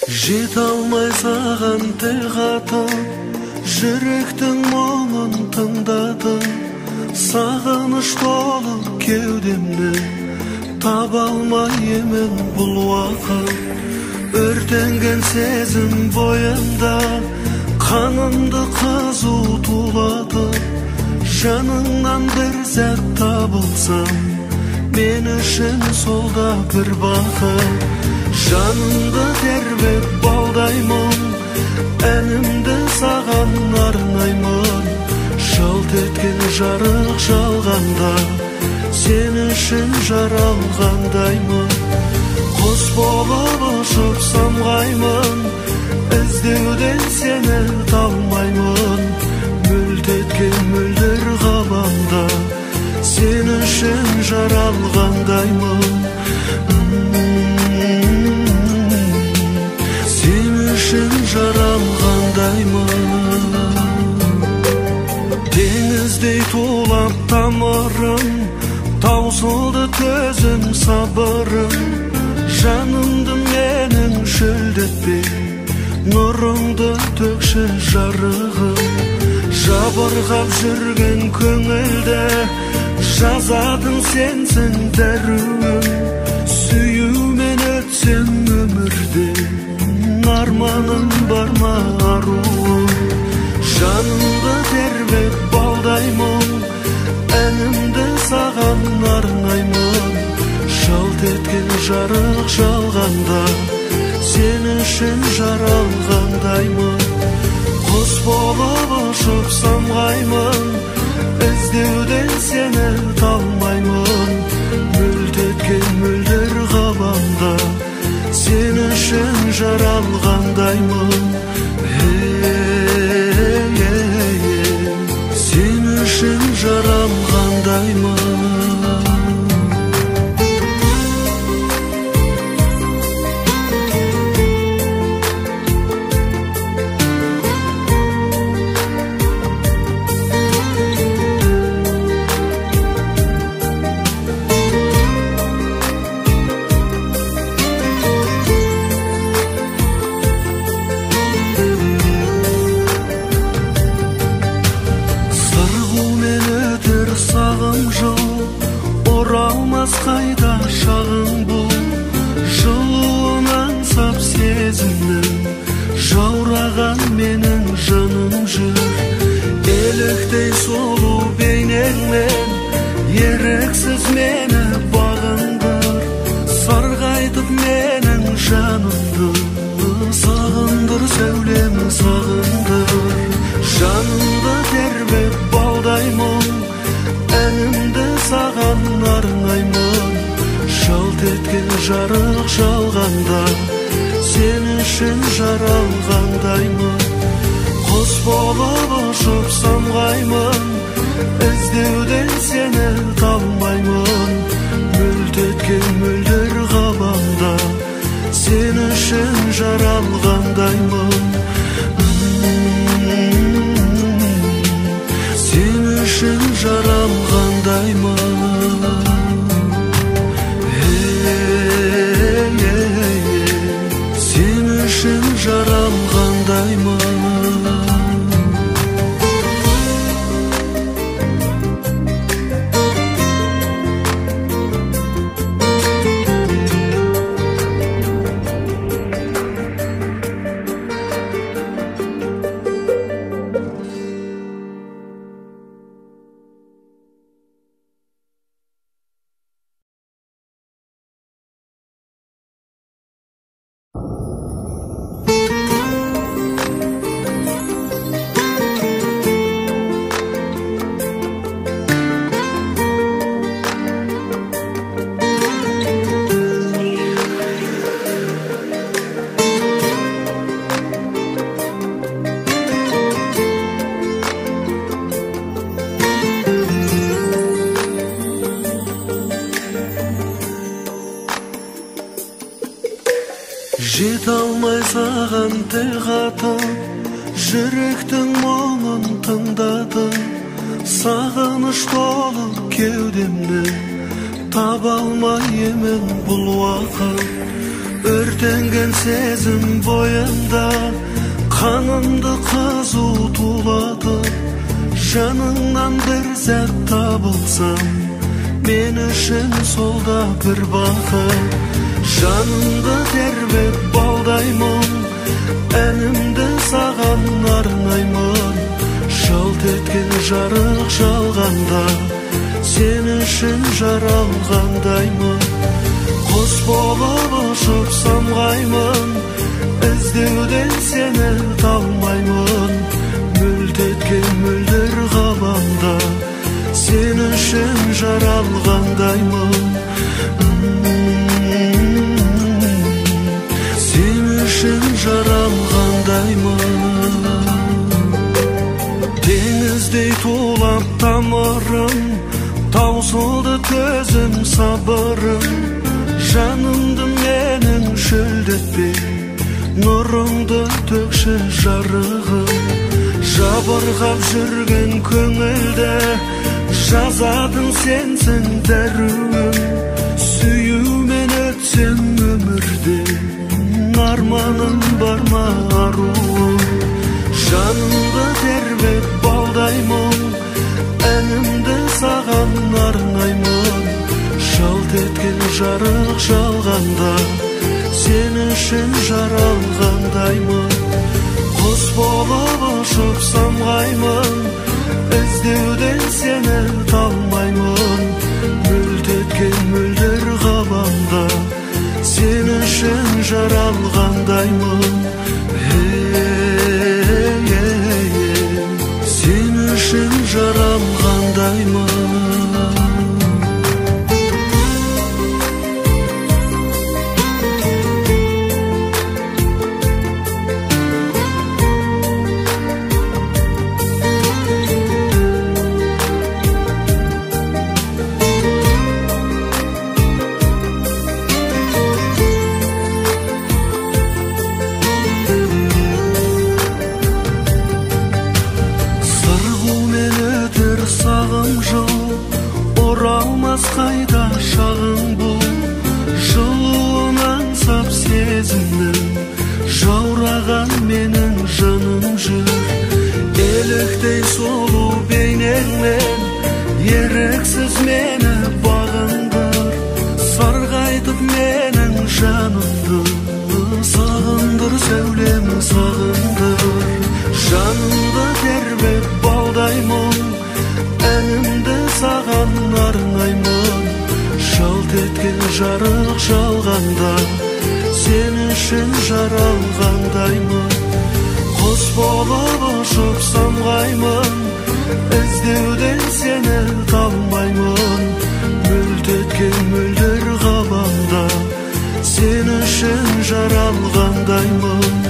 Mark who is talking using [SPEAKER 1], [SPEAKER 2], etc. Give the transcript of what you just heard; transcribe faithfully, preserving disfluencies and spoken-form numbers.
[SPEAKER 1] Жете алмай саған тіл қатып, жүректің мұңын тыңдадым. Сағыныш толы кеудемді, таба алмай емен бұл уақыт. Өртенген сезім бойымда, қанымды қызу тулатып. Жаныңнан бір сәт табылсам, мен үшін сол да бір бақыт. Жанымды тербеп балдаймын, әнімді саған арнаймын. Жалт еткен жарық жалғанда, сен үшін жаралғандаймын. Құс болып ұшып самғаймын, іздеуден сені талмаймын. Мүлт еткен мөлдір ғаламда, сен үшін жаралғандаймын. Сен үшін жаралғандаймын. Теңіздей тулап тамырым, таусылды төзім сабырым. Жанымды менің шөлдетпе, нұрыңды төкші жарығым. Жабырғап жүрген көңілді, жазатын сенсің дәруім. Сүюмен өтсем өмірде, арманым бар ма аруым. Жанымды тербеп балдаймын, әнімді саған арнаймын. Жалт еткен жарық жалғанда, сен үшін жаралғандаймын. Құс болып ұшып самғаймын, іздеуден сені талмаймын. Мүлт еткен мөлдір ғаламда, сен үшін жаралғандаймын. Сен үшін жаралғандаймын. Қайда шағың бұл, жылуын аңсап сезімнің, жаураған менің жаным жүр. Еліктей сұлу бейнеңмен, еріксіз мені бағындыр. Сарғайтып менің жанымды, сағындыр сәулем сағындыр. Жанымды тербеп балдаймын, әнімді саған арнаймын. Жалт еткен жарық жалғанда, сен үшін жаралғандаймын. Құс болып ұшып самғаймын, іздеуден сені талмаймын. Мүлт еткен мөлдір ғаламда, сен үшін жаралғандаймын. Сен үшін жаралғандаймын. Сен үшін жаралғандаймын. Жете алмай саған тіл қатып, жүректің мұңын тыңдадым. Сағыныш толы кеудемді, таба алмай емен бұл уақыт. Өртенген сезім бойымда қанымды қызу тулатып, жаныңнан бір сәт табылсам, мен үшін сол да бір бақыт. Жанымды тербеп балдаймын, әнімді саған арнаймын. Жалт еткен жарық жалғанда, сен үшін жаралғандаймын. Құс болып ұшып самғаймын, іздеуден сені талмаймын. Мүлт еткен мөлдір ғаламда, сен үшін жаралғандаймын. Сен үшін жаралғандаймын. Теңіздей тулап тамырым, таусылды төзім сабырым. Жанымды менің шөлдетпей, нұрыңды төкші жарығым. Жабырғап жүрген көңілді, жазатын сенсің дәруім. Сүюмен өтсем өмірде, арманым бар ма аруым. Жанымды тербеп балдаймын, әнімді саған арнаймын. Жалт еткен жарық жалғанда, сен үшін жаралғандаймын. Құс болып ұшып самғаймын, іздеуден сені талмаймын. Мүлт еткен мөлдір ғаламда, сен үшін жаралғандаймын. Сен үшін жаралғандаймын. Оралмас қайда шағың бұл, жылуын аңсап сезімнің, жаураған менің жаным жүр. Еліктей сұлу бейнеңмен, еріксіз мені бағындыр. Сарғайтып менің жанымды, сағындыр сәулем сағындыр. Жанымды тербеп балдаймын, әнімді саған арнаймын. Жалт еткен жарық жалғанда, сен үшін жаралғандаймын. Құс болып ұшып самғаймын, іздеуден сені талмаймын. Мүлт еткен мөлдір ғаламда, сен үшін жаралғандаймын.